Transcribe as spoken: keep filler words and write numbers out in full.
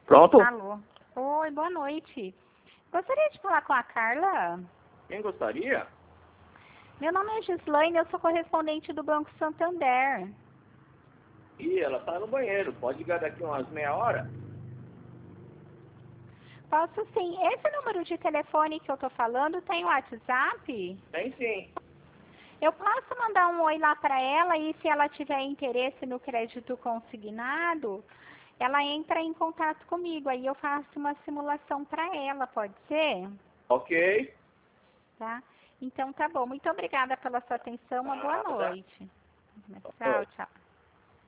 Pronto? Alô. Oi, boa noite. Gostaria de falar com a Carla? Quem gostaria? Meu nome é Gislaine, eu sou correspondente do Banco Santander. Ih, ela tá no banheiro. Pode ligar daqui umas meia hora? Posso sim. Esse número de telefone que eu tô falando tem WhatsApp? Tem sim. Eu posso mandar um oi lá para ela e se ela tiver interesse no crédito consignado, ela entra em contato comigo. Aí eu faço uma simulação para ela, pode ser? Ok. Tá? Então tá bom. Muito obrigada pela sua atenção. Uma boa Nada. noite. Boa Tchau, noite. tchau.